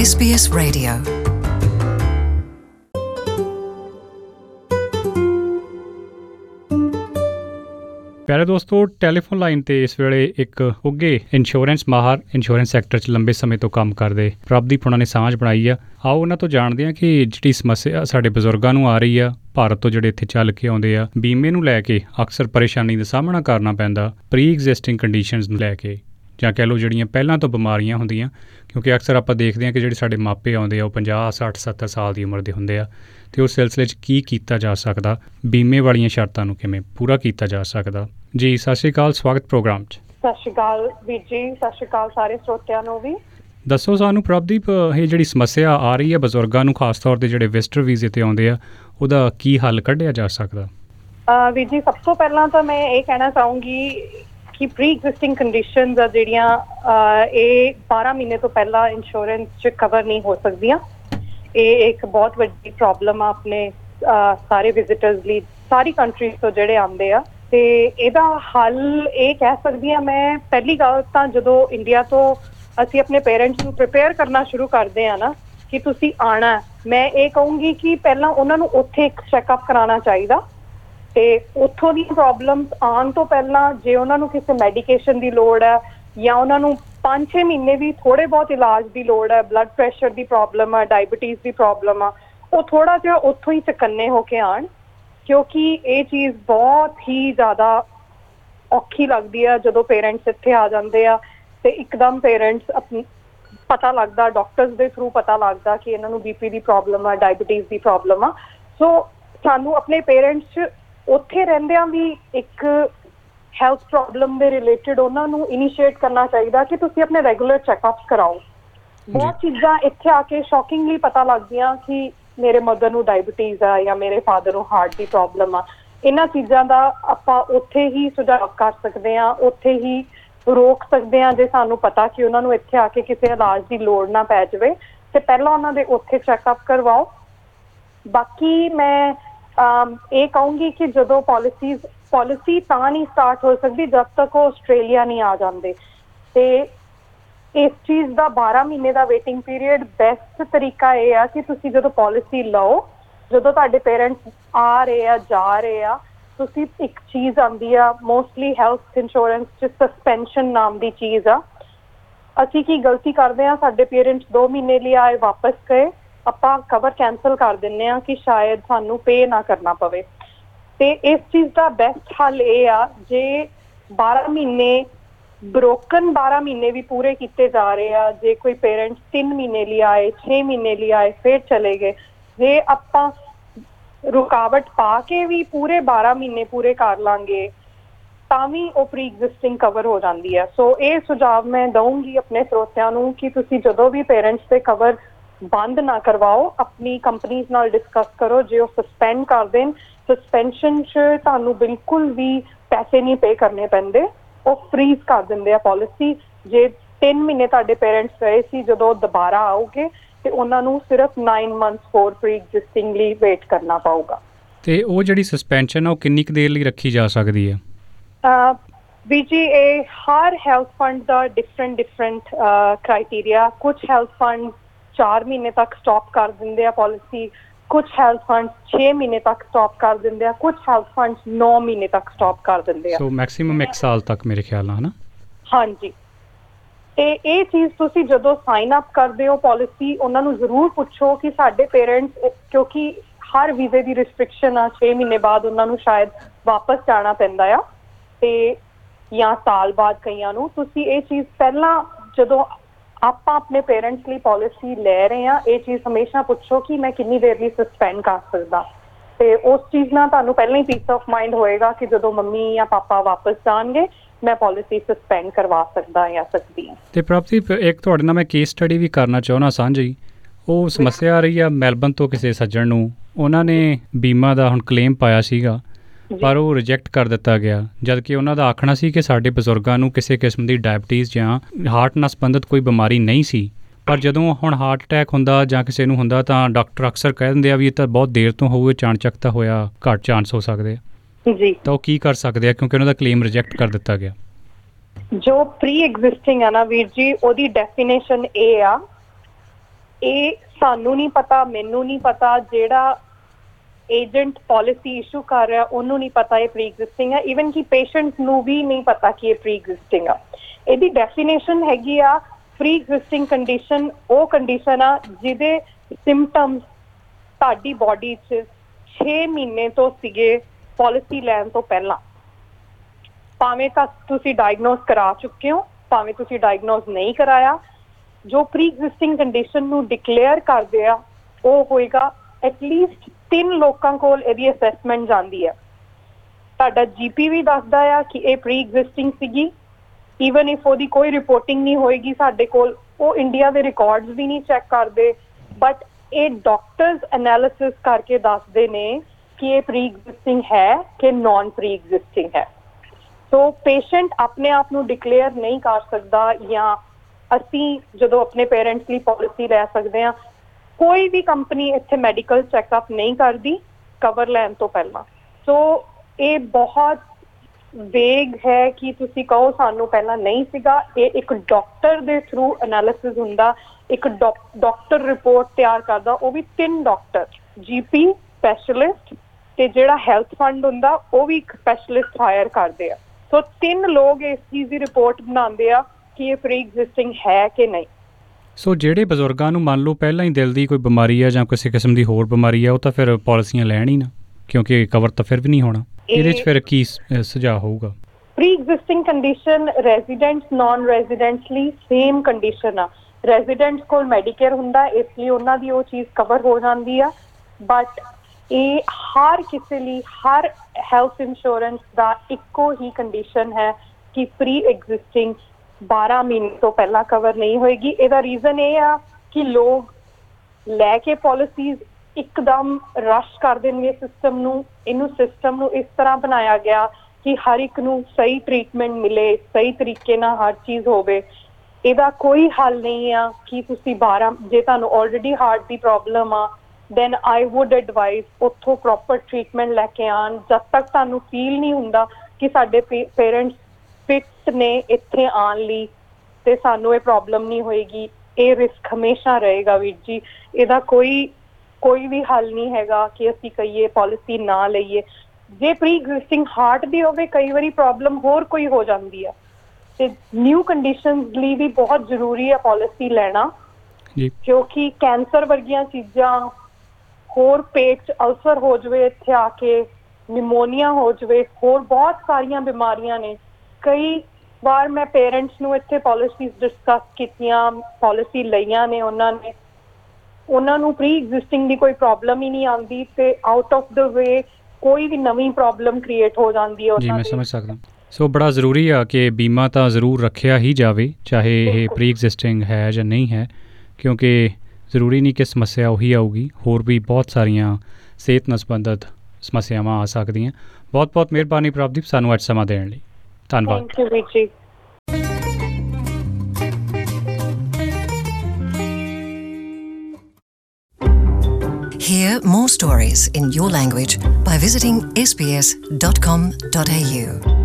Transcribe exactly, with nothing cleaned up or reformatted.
S B S Radio। ਪਿਆਰੇ ਦੋਸਤੋ, telephone line ਤੇ ਇਸ ਵੇਲੇ ਇੱਕ ਉੱਘੇ ਇੰਸ਼ੋਰੈਂਸ ਮਾਹਰ ਇੰਸ਼ੋਰੈਂਸ ਸੈਕਟਰ 'ਚ ਲੰਬੇ ਸਮੇਂ ਤੋਂ ਕੰਮ ਕਰਦੇ ਪ੍ਰਭਦੀਪ ਉਹਨਾਂ ਨੇ ਸਾਂਝ ਬਣਾਈ ਆ। ਆਓ ਉਹਨਾਂ ਤੋਂ ਜਾਣਦੇ ਹਾਂ ਕਿ ਜਿਹੜੀ ਸਮੱਸਿਆ ਸਾਡੇ ਬਜ਼ੁਰਗਾਂ ਨੂੰ ਆ ਰਹੀ ਆ, ਭਾਰਤ ਤੋਂ ਜਿਹੜੇ ਇੱਥੇ ਚੱਲ ਕੇ ਆਉਂਦੇ ਆ, ਬੀਮੇ ਨੂੰ ਲੈ ਕੇ ਅਕਸਰ ਪਰੇਸ਼ਾਨੀ ਦਾ ਸਾਹਮਣਾ ਕਰਨਾ ਪੈਂਦਾ, ਪ੍ਰੀ ਐਗਜ਼ਿਸਟਿੰਗ ਕੰਡੀਸ਼ਨਸ ਨੂੰ ਲੈ ਕੇ, ਜਾਂ ਕਹਿ ਲਓ ਜਿਹੜੀਆਂ ਪਹਿਲਾਂ ਤੋਂ ਬਿਮਾਰੀਆਂ ਹੁੰਦੀਆਂ, ਕਿਉਂਕਿ ਅਕਸਰ ਆਪਾਂ ਦੇਖਦੇ ਹਾਂ ਕਿ ਜਿਹੜੇ ਸਾਡੇ ਮਾਪੇ ਆਉਂਦੇ ਆ ਉਹ ਪੰਜਾਹ ਸੱਠ ਸੱਤਰ ਸਾਲ ਦੀ ਉਮਰ ਦੇ ਹੁੰਦੇ ਆ, ਅਤੇ ਉਸ ਸਿਲਸਿਲੇ 'ਚ ਕੀ ਕੀਤਾ ਜਾ ਸਕਦਾ, ਬੀਮੇ ਵਾਲੀਆਂ ਸ਼ਰਤਾਂ ਨੂੰ ਕਿਵੇਂ ਪੂਰਾ ਕੀਤਾ ਜਾ ਸਕਦਾ। ਜੀ ਸਤਿ ਸ਼੍ਰੀ ਅਕਾਲ, ਸਵਾਗਤ ਪ੍ਰੋਗਰਾਮ 'ਚ। ਸਤਿ ਸ਼੍ਰੀ ਅਕਾਲ ਵੀਰ ਜੀ, ਸਤਿ ਸ਼੍ਰੀ ਅਕਾਲ ਸਾਰੇ ਸਰੋਤਿਆਂ ਨੂੰ ਵੀ। ਵੀਰ ਜੀ, ਸਭ ਤੋਂ ਪਹਿਲਾਂ ਤਾਂ ਮੈਂ ਇਹ ਕਹਿਣਾ ਚਾਹੂੰਗੀ ਕਿ ਪ੍ਰੀ ਐਗਜ਼ਿਸਟਿੰਗ ਕੰਡੀਸ਼ਨਸ ਆ ਜਿਹੜੀਆਂ, ਇਹ ਬਾਰਾਂ ਮਹੀਨੇ ਤੋਂ ਪਹਿਲਾਂ ਇੰਸ਼ੋਰੈਂਸ 'ਚ ਕਵਰ ਨਹੀਂ ਹੋ ਸਕਦੀਆਂ। ਇਹ ਇੱਕ ਬਹੁਤ ਵੱਡੀ ਪ੍ਰੋਬਲਮ ਆ ਆਪਣੇ ਸਾਰੇ ਵਿਜ਼ਿਟਰਸ ਲਈ, ਸਾਰੀ ਕੰਟਰੀਜ਼ ਤੋਂ ਜਿਹੜੇ ਆਉਂਦੇ ਆ। ਤੇ ਇਹਦਾ ਹੱਲ ਇਹ ਕਹਿ ਸਕਦੀ ਹਾਂ ਮੈਂ, ਪਹਿਲੀ ਗੱਲ ਤਾਂ ਜਦੋਂ ਇੰਡੀਆ ਤੋਂ ਅਸੀਂ ਆਪਣੇ ਪੇਰੈਂਟਸ ਨੂੰ ਪ੍ਰੀਪੇਅਰ ਕਰਨਾ ਸ਼ੁਰੂ ਕਰਦੇ ਹਾਂ ਨਾ ਕਿ ਤੁਸੀਂ ਆਉਣਾ, ਮੈਂ ਇਹ ਕਹੂੰਗੀ ਕਿ ਪਹਿਲਾਂ ਉਹਨਾਂ ਨੂੰ ਉੱਥੇ ਇੱਕ ਚੈੱਕਅਪ ਕਰਾਉਣਾ ਚਾਹੀਦਾ। ਤੇ ਉੱਥੋਂ ਦੀਆਂ ਪ੍ਰੋਬਲਮਸ ਆਉਣ ਤੋਂ ਪਹਿਲਾਂ, ਜੇ ਉਹਨਾਂ ਨੂੰ ਕਿਸੇ ਮੈਡੀਕੇਸ਼ਨ ਦੀ ਲੋੜ ਹੈ ਜਾਂ ਉਹਨਾਂ ਨੂੰ ਪੰਜ ਛੇ ਮਹੀਨੇ ਵੀ ਥੋੜ੍ਹੇ ਬਹੁਤ ਇਲਾਜ ਦੀ ਲੋੜ ਹੈ, ਬਲੱਡ ਪ੍ਰੈਸ਼ਰ ਦੀ ਪ੍ਰੋਬਲਮ ਆ, ਡਾਇਬਟੀਜ਼ ਦੀ ਪ੍ਰੋਬਲਮ ਆ, ਉਹ ਥੋੜ੍ਹਾ ਜਿਹਾ ਉੱਥੋਂ ਹੀ ਚੁਕੰਨੇ ਹੋ ਕੇ ਆਉਣ, ਕਿਉਂਕਿ ਇਹ ਚੀਜ਼ ਬਹੁਤ ਹੀ ਜ਼ਿਆਦਾ ਔਖੀ ਲੱਗਦੀ ਆ ਜਦੋਂ ਪੇਰੈਂਟਸ ਇੱਥੇ ਆ ਜਾਂਦੇ ਆ ਤੇ ਇੱਕਦਮ ਪੇਰੈਂਟਸ ਆਪਣੀ ਪਤਾ ਲੱਗਦਾ, ਡਾਕਟਰਸ ਦੇ ਥਰੂ ਪਤਾ ਲੱਗਦਾ ਕਿ ਇਹਨਾਂ ਨੂੰ ਬੀਪੀ ਦੀ ਪ੍ਰੋਬਲਮ ਆ, ਡਾਇਬਟੀਜ਼ ਦੀ ਪ੍ਰੋਬਲਮ ਆ। ਸੋ ਸਾਨੂੰ ਆਪਣੇ ਪੇਰੈਂਟਸ ਉੱਥੇ ਰਹਿੰਦਿਆਂ ਵੀ ਇੱਕ ਹੈਲਥ ਪ੍ਰੋਬਲਮ ਦੇ ਰਿਲੇਟਿਡ ਉਹਨਾਂ ਨੂੰ ਇਨੀਸ਼ੀਏਟ ਕਰਨਾ ਚਾਹੀਦਾ ਕਿ ਤੁਸੀਂ ਆਪਣੇ ਰੈਗੂਲਰ ਚੈੱਕਅਪਸ ਕਰਾਓ। ਬਹੁਤ ਚੀਜ਼ਾਂ ਇੱਥੇ ਆ ਕੇ ਸ਼ੌਕਿੰਗਲੀ ਪਤਾ ਲੱਗਦੀਆਂ ਕਿ ਮੇਰੇ ਮਦਰ ਨੂੰ ਡਾਇਬਟੀਜ਼ ਆ ਜਾਂ ਮੇਰੇ ਫਾਦਰ ਨੂੰ ਹਾਰਟ ਦੀ ਪ੍ਰੋਬਲਮ ਆ। ਇਹਨਾਂ ਚੀਜ਼ਾਂ ਦਾ ਆਪਾਂ ਉੱਥੇ ਹੀ ਸੁਝਾਅ ਕਰ ਸਕਦੇ ਹਾਂ, ਉੱਥੇ ਹੀ ਰੋਕ ਸਕਦੇ ਹਾਂ, ਜੇ ਸਾਨੂੰ ਪਤਾ ਕਿ ਉਹਨਾਂ ਨੂੰ ਇੱਥੇ ਆ ਕੇ ਕਿਸੇ ਇਲਾਜ ਦੀ ਲੋੜ ਨਾ ਪੈ ਜਾਵੇ, ਤੇ ਪਹਿਲਾਂ ਉਹਨਾਂ ਦੇ ਉੱਥੇ ਚੈੱਕਅਪ ਕਰਵਾਓ। ਬਾਕੀ ਮੈਂ ਇਹ ਕਹੂੰਗੀ ਕਿ ਜਦੋਂ ਪਾਲਿਸੀਜ਼ ਪਾਲਿਸੀ ਤਾਂ ਨਹੀਂ ਸਟਾਰਟ ਹੋ ਸਕਦੀ ਜਦ ਤੱਕ ਉਹ ਆਸਟ੍ਰੇਲੀਆ ਨਹੀਂ ਆ ਜਾਂਦੇ, ਤੇ ਇਸ ਚੀਜ਼ ਦਾ ਬਾਰਾਂ ਮਹੀਨੇ ਦਾ ਵੇਟਿੰਗ ਪੀਰੀਅਡ ਬੈਸਟ ਤਰੀਕਾ ਇਹ ਆ ਕਿ ਤੁਸੀਂ ਜਦੋਂ ਪਾਲਿਸੀ ਲਓ, ਜਦੋਂ ਤੁਹਾਡੇ ਪੇਰੈਂਟਸ ਆ ਰਹੇ ਆ ਜਾ ਰਹੇ ਆ, ਤੁਸੀਂ ਇੱਕ ਚੀਜ਼ ਆਉਂਦੀ ਆ ਮੋਸਟਲੀ ਹੈਲਥ ਇੰਸ਼ੋਰੈਂਸ 'ਚ, ਸਸਪੈਂਸ਼ਨ ਨਾਮ ਦੀ ਚੀਜ਼ ਆ। ਅਸੀਂ ਕੀ ਗਲਤੀ ਕਰਦੇ ਹਾਂ, ਸਾਡੇ ਪੇਰੈਂਟਸ ਦੋ ਮਹੀਨੇ ਲਈ ਆਏ, ਵਾਪਸ ਗਏ, ਆਪਾਂ ਕਵਰ ਕੈਂਸਲ ਕਰ ਦਿੰਦੇ ਹਾਂ ਕਿ ਸ਼ਾਇਦ ਸਾਨੂੰ ਪੇ ਨਾ ਕਰਨਾ ਪਵੇ। ਤੇ ਇਸ ਚੀਜ਼ ਦਾ ਬੈਸਟ ਹੱਲ ਇਹ ਆ, ਜੇ ਬਾਰਾਂ ਮਹੀਨੇ ਬਰੋਕਨ ਬਾਰਾਂ ਮਹੀਨੇ ਵੀ ਪੂਰੇ ਕੀਤੇ ਜਾ ਰਹੇ ਆ, ਜੇ ਕੋਈ ਪੇਰੈਂਟਸ ਤਿੰਨ ਮਹੀਨੇ ਲਈ ਆਏ, ਛੇ ਮਹੀਨੇ ਲਈ ਆਏ, ਫਿਰ ਚਲੇ ਗਏ, ਜੇ ਆਪਾਂ ਰੁਕਾਵਟ ਪਾ ਕੇ ਵੀ ਪੂਰੇ ਬਾਰਾਂ ਮਹੀਨੇ ਪੂਰੇ ਕਰ ਲਾਂਗੇ ਤਾਂ ਵੀ ਉਹ ਪ੍ਰੀ ਐਗਜ਼ਿਸਟਿੰਗ ਕਵਰ ਹੋ ਜਾਂਦੀ ਹੈ। ਸੋ ਇਹ ਸੁਝਾਅ ਮੈਂ ਦਊਂਗੀ ਆਪਣੇ ਸਰੋਤਿਆਂ ਨੂੰ ਕਿ ਤੁਸੀਂ ਜਦੋਂ ਵੀ ਪੇਰੈਂਟਸ ਦੇ ਕਵਰ ਬੰਦ ਨਾ ਕਰਵਾਓ, ਆਪਣੀ ਕੰਪਨੀਜ਼ ਨਾਲ ਡਿਸਕਸ ਕਰੋ, ਜੇ ਉਹ ਸਸਪੈਂਡ ਕਰ ਦੇਣ, ਸਸਪੈਂਸ਼ਨ 'ਚ ਤੁਹਾਨੂੰ ਬਿਲਕੁਲ ਵੀ ਪੈਸੇ ਨਹੀਂ ਪੇ ਕਰਨੇ ਪੈਂਦੇ, ਉਹ ਫਰੀਜ਼ ਕਰ ਦਿੰਦੇ ਆ ਪਾਲਿਸੀ। ਜੇ ਤਿੰਨ ਮਹੀਨੇ ਤੁਹਾਡੇ ਪੇਰੈਂਟਸ ਰਹੇ ਸੀ, ਜਦੋਂ ਦੁਬਾਰਾ ਆਓਗੇ ਤੇ ਉਹਨਾਂ ਨੂੰ ਸਿਰਫ ਨਾਈਨ ਮੰਥਸ ਹੋਰ ਪ੍ਰੀ ਐਗਜ਼ਿਸਟਿੰਗ ਲਈ ਵੇਟ ਕਰਨਾ ਪਊਗਾ। ਤੇ ਉਹ ਜਿਹੜੀ ਸਸਪੈਂਸ਼ਨ ਆ ਉਹ ਕਿੰਨੀ ਕੁ ਦੇਰ ਲਈ ਰੱਖੀ ਜਾ ਸਕਦੀ ਹੈ? ਵੀ ਜੀ, ਇਹ ਹਰ ਹੈਲਥ ਫੰਡ ਦਾ ਡਿਫਰੈਂਟ ਡਿਫਰੈਂਟ ਕ੍ਰਾਈਟੀਰੀਆ। ਕੁਛ ਹੈਲਥ ਫੰਡ ਚਾਰ ਮਹੀਨੇ ਤੱਕ ਸਟਾਪ ਕਰ ਦਿੰਦੇ ਆ ਪਾਲਿਸੀ, ਕੁਛ ਹੈਲਥ ਫੰਡ ਛੇ ਮਹੀਨੇ ਤੱਕ ਸਟਾਪ ਕਰ ਦਿੰਦੇ ਆ, ਕੁਛ ਹੈਲਥ ਫੰਡ ਨੌ ਮਹੀਨੇ ਤੱਕ ਸਟਾਪ ਕਰ ਦਿੰਦੇ ਆ। ਸੋ ਮੈਕਸਿਮਮ ਇੱਕ ਸਾਲ ਤੱਕ ਮੇਰੇ ਖਿਆਲ ਨਾਲ, ਹੈ ਨਾ? ਹਾਂਜੀ। ਤੇ ਇਹ ਚੀਜ਼ ਤੁਸੀਂ ਜਦੋਂ ਸਾਈਨ ਅਪ ਕਰਦੇ ਹੋ ਪਾਲਿਸੀ, ਉਹਨਾਂ ਨੂੰ ਜ਼ਰੂਰ ਪੁੱਛੋ ਕਿ ਸਾਡੇ ਪੇਰੈਂਟਸ, ਕਿਉਂਕਿ ਹਰ ਵੀਜ਼ੇ ਦੀ ਰਿਸਟ੍ਰਿਕਸ਼ਨ ਆ, ਛੇ ਮਹੀਨੇ ਬਾਅਦ ਉਹਨਾਂ ਨੂੰ ਸ਼ਾਇਦ ਵਾਪਸ ਜਾਣਾ ਪੈਂਦਾ ਆ, ਤੇ ਜਾਂ ਸਾਲ ਬਾਅਦ ਕਈਆਂ ਨੂੰ। ਤੁਸੀਂ ਇਹ ਚੀਜ਼ ਪਹਿਲਾਂ, ਜਦੋਂ ਆਪਾਂ ਆਪਣੇ ਪੇਰੈਂਟਸ ਲਈ ਪਾਲਿਸੀ ਲੈ ਰਹੇ ਹਾਂ, ਇਹ ਚੀਜ਼ ਹਮੇਸ਼ਾ ਪੁੱਛੋ ਕਿ ਮੈਂ ਕਿੰਨੀ ਦੇਰ ਲਈ ਸਸਪੈਂਡ ਕਰ ਸਕਦਾ, ਤੇ ਉਸ ਚੀਜ਼ ਨਾਲ ਤੁਹਾਨੂੰ ਪਹਿਲਾਂ ਹੀ ਪੀਸ ਆਫ ਮਾਈਂਡ ਹੋਏਗਾ ਕਿ ਜਦੋਂ ਮੰਮੀ ਜਾਂ ਪਾਪਾ ਵਾਪਸ ਜਾਣਗੇ ਮੈਂ ਪਾਲਿਸੀ ਸਸਪੈਂਡ ਕਰਵਾ ਸਕਦਾ ਜਾਂ ਸਕਦੀ ਹਾਂ। ਤੇ ਪ੍ਰਭਦੀਪ, ਇੱਕ ਤੁਹਾਡੇ ਨਾਲ ਮੈਂ ਕੇਸ ਸਟੱਡੀ ਵੀ ਕਰਨਾ ਚਾਹੁੰਦਾ ਸਾਂਝੀ। ਉਹ ਸਮੱਸਿਆ ਆ ਰਹੀ ਆ ਮੈਲਬਨ ਤੋਂ ਕਿਸੇ ਸੱਜਣ ਨੂੰ, ਉਹਨਾਂ ਨੇ ਬੀਮਾ ਦਾ ਹੁਣ ਕਲੇਮ ਪਾਇਆ ਸੀਗਾ, ਪਰ ਉਹ ਰਿਜੈਕਟ ਕਰ ਦਿੱਤਾ ਗਿਆ, ਜਦ ਕਿ ਉਹਨਾਂ ਦਾ ਆਖਣਾ ਸੀ ਕਿ ਸਾਡੇ ਬਜ਼ੁਰਗਾਂ ਨੂੰ ਕਿਸੇ ਕਿਸਮ ਦੀ ਡਾਇਬਟੀਜ਼ ਜਾਂ ਹਾਰਟ ਨਾਲ ਸੰਬੰਧਿਤ ਕੋਈ ਬਿਮਾਰੀ ਨਹੀਂ ਸੀ। ਪਰ ਜਦੋਂ ਹੁਣ ਹਾਰਟ ਅਟੈਕ ਹੁੰਦਾ ਜਾਂ ਕਿਸੇ ਨੂੰ ਹੁੰਦਾ ਤਾਂ ਡਾਕਟਰ ਅਕਸਰ ਕਹਿ ਦਿੰਦੇ ਆ ਵੀ ਇਹ ਤਾਂ ਬਹੁਤ ਦੇਰ ਤੋਂ ਹੋਊ, ਅਚਾਨਚੱਕ ਤਾਂ ਹੋਇਆ, ਘੱਟ ਚਾਂਸ ਹੋ ਸਕਦੇ ਆ। ਜੀ, ਤਾਂ ਉਹ ਕੀ ਕਰ ਸਕਦੇ ਆ ਕਿਉਂਕਿ ਉਹਨਾਂ ਦਾ ਕਲੇਮ ਰਿਜੈਕਟ ਕਰ ਦਿੱਤਾ ਗਿਆ? ਜੋ ਪ੍ਰੀ ਐਗਜ਼ਿਸਟਿੰਗ ਆ ਨਾ ਵੀਰ ਜੀ, ਉਹਦੀ ਡੈਫੀਨੇਸ਼ਨ ਇਹ ਆ ਇਹ ਸਾਨੂੰ ਨਹੀਂ ਪਤਾ, ਮੈਨੂੰ ਨਹੀਂ ਪਤਾ, ਜਿਹੜਾ ਏਜੰਟ ਪਾਲਿਸੀ ਇਸ਼ੂ ਕਰ ਰਿਹਾ ਉਹਨੂੰ ਨਹੀਂ ਪਤਾ ਇਹ ਪ੍ਰੀ ਐਗਜ਼ਿਸਟਿੰਗ ਹੈ, ਈਵਨ ਕਿ ਪੇਸ਼ੈਂਟਸ ਨੂੰ ਵੀ ਨਹੀਂ ਪਤਾ ਕਿ ਇਹ ਪ੍ਰੀ ਐਗਜ਼ਿਸਟਿੰਗ ਆ। ਇਹਦੀ ਡੈਫੀਨੇਸ਼ਨ ਹੈਗੀ ਆ, ਪ੍ਰੀ ਐਗਜ਼ਿਸਟਿੰਗ ਕੰਡੀਸ਼ਨ ਉਹ ਕੰਡੀਸ਼ਨ ਆ ਜਿਹਦੇ ਸਿੰਪਟਮਸ ਤੁਹਾਡੀ ਬੋਡੀ 'ਚ ਛੇ ਮਹੀਨੇ ਤੋਂ ਸੀਗੇ ਪਾਲਿਸੀ ਲੈਣ ਤੋਂ ਪਹਿਲਾਂ। ਭਾਵੇਂ ਤਾਂ ਤੁਸੀਂ ਡਾਇਗਨੋਸ ਕਰਾ ਚੁੱਕੇ ਹੋ, ਭਾਵੇਂ ਤੁਸੀਂ ਡਾਇਗਨੋਸ ਨਹੀਂ ਕਰਾਇਆ, ਜੋ ਪ੍ਰੀ ਐਗਜ਼ਿਸਟਿੰਗ ਕੰਡੀਸ਼ਨ ਨੂੰ ਡਿਕਲੇਅਰ ਕਰਦੇ ਆ ਉਹ ਹੋਏਗਾ ਐਟਲੀਸਟ ਤਿੰਨ ਲੋਕਾਂ ਕੋਲ ਇਹਦੀ ਅਸੈਸਮੈਂਟ ਜਾਂਦੀ ਹੈ। ਤੁਹਾਡਾ ਜੀਪੀ ਵੀ ਦੱਸਦਾ ਆ ਕਿ ਇਹ ਪ੍ਰੀ ਐਗਜ਼ਿਸਟਿੰਗ ਸੀਗੀ, ਈਵਨ ਇਫ ਉਹਦੀ ਕੋਈ ਰਿਪੋਰਟਿੰਗ ਨਹੀਂ ਹੋਏਗੀ ਸਾਡੇ ਕੋਲ, ਉਹ ਇੰਡੀਆ ਦੇ ਰਿਕਾਰਡਸ ਵੀ ਨਹੀਂ ਚੈੱਕ ਕਰਦੇ, ਬਟ ਇਹ ਡਾਕਟਰਸ ਐਨਾਲਿਸਿਸ ਕਰਕੇ ਦੱਸਦੇ ਨੇ ਕਿ ਇਹ ਪ੍ਰੀ ਐਗਜ਼ਿਸਟਿੰਗ ਹੈ ਕਿ ਨॉन ਪ੍ਰੀ ਐਗਜ਼ਿਸਟਿੰਗ ਹੈ। ਸੋ ਪੇਸ਼ੈਂਟ ਆਪਣੇ ਆਪ ਨੂੰ ਡਿਕਲੇਅਰ ਨਹੀਂ ਕਰ ਸਕਦਾ, ਜਾਂ ਅਸੀਂ ਜਦੋਂ ਆਪਣੇ ਪੇਰੈਂਟਸ ਲਈ ਪਾਲਿਸੀ ਲੈ ਸਕਦੇ ਹਾਂ। ਕੋਈ ਵੀ ਕੰਪਨੀ ਇੱਥੇ ਮੈਡੀਕਲ ਚੈੱਕਅਪ ਨਹੀਂ ਕਰਦੀ ਕਵਰ ਲੈਣ ਤੋਂ ਪਹਿਲਾਂ। ਸੋ ਇਹ ਬਹੁਤ ਵੇਗ ਹੈ ਕਿ ਤੁਸੀਂ ਕਹੋ ਸਾਨੂੰ ਪਹਿਲਾਂ ਨਹੀਂ ਸੀਗਾ। ਇਹ ਇੱਕ ਡਾਕਟਰ ਦੇ ਥਰੂ ਐਨਾਲਿਸਿਸ ਹੁੰਦਾ, ਇੱਕ ਡਾਕਟਰ ਰਿਪੋਰਟ ਤਿਆਰ ਕਰਦਾ, ਉਹ ਵੀ ਤਿੰਨ ਡਾਕਟਰ, ਜੀਪੀ, ਸਪੈਸ਼ਲਿਸਟ ਤੇ ਜਿਹੜਾ ਹੈਲਥ ਫੰਡ ਹੁੰਦਾ ਉਹ ਵੀ ਇੱਕ ਸਪੈਸ਼ਲਿਸਟ ਹਾਇਰ ਕਰਦੇ ਆ। ਸੋ ਤਿੰਨ ਲੋਕ ਇਸ ਚੀਜ਼ ਦੀ ਰਿਪੋਰਟ ਬਣਾਉਂਦੇ ਆ ਕਿ ਇਹ ਪ੍ਰੀ ਐਗਜ਼ਿਸਟਿੰਗ ਹੈ ਕਿ ਨਹੀਂ। ਸੋ ਜਿਹੜੇ ਬਜ਼ੁਰਗਾਂ ਨੂੰ ਮੰਨ ਲਓ ਪਹਿਲਾਂ ਹੀ ਦਿਲ ਦੀ ਕੋਈ ਬਿਮਾਰੀ ਆ ਜਾਂ ਕਿਸੇ ਕਿਸਮ ਦੀ ਹੋਰ ਬਿਮਾਰੀ ਆ, ਉਹ ਤਾਂ ਫਿਰ ਪਾਲਿਸੀਆਂ ਲੈਣ ਹੀ ਨਾ, ਕਿਉਂਕਿ ਕਵਰ ਤਾਂ ਫਿਰ ਵੀ ਨਹੀਂ ਹੋਣਾ। ਇਹਦੇ 'ਚ ਫਿਰ ਕੀ ਸੁਝਾਅ ਹੋਊਗਾ? Pre existing condition residents non residents ਲਈ ਸੇਮ ਕੰਡੀਸ਼ਨ ਆ। ਰੈਜ਼ੀਡੈਂਟਸ ਕੋਲ ਮੈਡੀਕੇਅਰ ਹੁੰਦਾ, ਇਸ ਲਈ ਉਹਨਾਂ ਦੀ ਉਹ ਚੀਜ਼ ਕਵਰ ਹੋ ਜਾਂਦੀ ਆ, ਬਟ ਇਹ ਹਰ ਕਿਸੇ ਲਈ, ਹਰ ਹੈਲਥ ਇੰਸ਼ੋਰੈਂਸ ਦਾ ਇੱਕੋ ਹੀ ਕੰਡੀਸ਼ਨ ਹੈ ਕਿ ਪ੍ਰੀ ਐਗਜ਼ਿਸਟਿੰਗ ਬਾਰਾਂ ਮਹੀਨੇ ਤੋਂ ਪਹਿਲਾਂ ਕਵਰ ਨਹੀਂ ਹੋਏਗੀ। ਇਹਦਾ ਰੀਜ਼ਨ ਇਹ ਆ ਕਿ ਲੋਕ ਲੈ ਕੇ ਪਾਲਿਸੀਜ਼ ਇੱਕਦਮ ਰਸ਼ ਕਰ ਦੇਣਗੇ ਸਿਸਟਮ ਨੂੰ। ਇਹਨੂੰ ਸਿਸਟਮ ਨੂੰ ਇਸ ਤਰ੍ਹਾਂ ਬਣਾਇਆ ਗਿਆ ਕਿ ਹਰ ਇੱਕ ਨੂੰ ਸਹੀ ਟ੍ਰੀਟਮੈਂਟ ਮਿਲੇ, ਸਹੀ ਤਰੀਕੇ ਨਾਲ ਹਰ ਚੀਜ਼ ਹੋਵੇ। ਇਹਦਾ ਕੋਈ ਹੱਲ ਨਹੀਂ ਆ ਕਿ ਤੁਸੀਂ ਬਾਰਾਂ, ਜੇ ਤੁਹਾਨੂੰ ਆਲਰੇਡੀ ਹਾਰਟ ਦੀ ਪ੍ਰੋਬਲਮ ਆ then I would advise ਉੱਥੋਂ ਪ੍ਰੋਪਰ ਟ੍ਰੀਟਮੈਂਟ ਲੈ ਕੇ ਆਉਣ। ਜਦ ਤੱਕ ਤੁਹਾਨੂੰ ਫੀਲ ਨਹੀਂ ਹੁੰਦਾ ਕਿ ਸਾਡੇ ਪੇਰੈਂਟਸ ਫਿਟ ਨੇ ਇੱਥੇ ਆਉਣ ਲਈ ਤੇ ਸਾਨੂੰ ਇਹ ਪ੍ਰੋਬਲਮ ਨਹੀਂ ਹੋਏਗੀ, ਇਹ ਰਿਸਕ ਹਮੇਸ਼ਾ ਰਹੇਗਾ ਵੀਰ ਜੀ। ਇਹਦਾ ਕੋਈ ਕੋਈ ਵੀ ਹੱਲ ਨਹੀਂ ਹੈਗਾ ਕਿ ਅਸੀਂ ਕਹੀਏ ਪਾਲਿਸੀ ਨਾ ਲਈਏ। ਜੇ ਪ੍ਰੀ ਐਗਜ਼ਿਸਟਿੰਗ ਹਾਰਟ ਦੀ ਹੋਵੇ, ਕਈ ਵਾਰੀ ਪ੍ਰੋਬਲਮ ਹੋਰ ਕੋਈ ਹੋ ਜਾਂਦੀ ਆ, ਤੇ ਨਿਊ ਕੰਡੀਸ਼ਨਸ ਲਈ ਵੀ ਬਹੁਤ ਜ਼ਰੂਰੀ ਹੈ ਪਾਲਿਸੀ ਲੈਣਾ ਜੀ, ਕਿਉਂਕਿ ਕੈਂਸਰ ਵਰਗੀਆਂ ਚੀਜ਼ਾਂ, ਹੋਰ ਪੇਟ 'ਚ ਅਲਸਰ ਹੋ ਜਾਵੇ ਇੱਥੇ ਆ ਕੇ, ਨਿਮੋਨੀਆ ਹੋ ਜਾਵੇ, ਹੋਰ ਬਹੁਤ ਸਾਰੀਆਂ ਬਿਮਾਰੀਆਂ ਨੇ। ਕਈ ਵਾਰ ਮੈਂ ਪੇਰੈਂਟਸ ਨੂੰ ਇੱਥੇ ਪਾਲਿਸੀਜ਼ ਡਿਸਕਸ ਕੀਤੀਆਂ, ਪਾਲਿਸੀ ਲਈਆਂ ਨੇ ਉਹਨਾਂ ਨੇ, ਉਹਨਾਂ ਨੂੰ ਪ੍ਰੀ ਐਗਜ਼ਿਸਟਿੰਗ ਦੀ ਕੋਈ ਪ੍ਰੋਬਲਮ ਹੀ ਨਹੀਂ ਆਉਂਦੀ ਤੇ ਆਊਟ ਆਫ ਦ ਵੇ ਕੋਈ ਵੀ ਨਵੀਂ ਪ੍ਰੋਬਲਮ ਕ੍ਰੀਏਟ ਹੋ ਜਾਂਦੀ ਹੈ। ਜੀ ਮੈਂ ਸਮਝ ਸਕਦਾ। ਸੋ ਬੜਾ ਜ਼ਰੂਰੀ ਆ ਕਿ ਬੀਮਾ ਤਾਂ ਜ਼ਰੂਰ ਰੱਖਿਆ ਹੀ ਜਾਵੇ, ਚਾਹੇ ਇਹ ਪ੍ਰੀ ਐਗਜ਼ਿਸਟਿੰਗ ਹੈ ਜਾਂ ਨਹੀਂ ਹੈ, ਕਿਉਂਕਿ ਜ਼ਰੂਰੀ ਨਹੀਂ ਕਿ ਸਮੱਸਿਆ ਉਹੀ ਆਊਗੀ, ਹੋਰ ਵੀ ਬਹੁਤ ਸਾਰੀਆਂ ਸਿਹਤ ਨਾਲ ਸੰਬੰਧਿਤ ਸਮੱਸਿਆਵਾਂ ਆ ਸਕਦੀਆਂ। ਬਹੁਤ ਬਹੁਤ ਮਿਹਰਬਾਨੀ ਪ੍ਰਭਦੀਪ, ਸਾਨੂੰ ਅੱਜ ਸਮਾਂ ਦੇਣ ਲਈ। ਧੰਨਵਾਦ। ਥੈਂਕ ਯੂ ਵੀਰ ਜੀ। Hear more stories in your language by visiting s b s dot com dot a u.